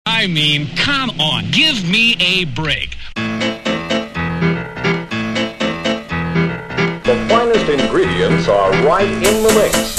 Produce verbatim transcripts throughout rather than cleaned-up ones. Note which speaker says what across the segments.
Speaker 1: I mean, come on, give me a break.
Speaker 2: The finest ingredients are right in the mix.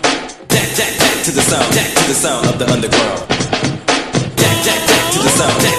Speaker 3: To the sound, to the sound of the underground. Jack, jack, jack to the sound.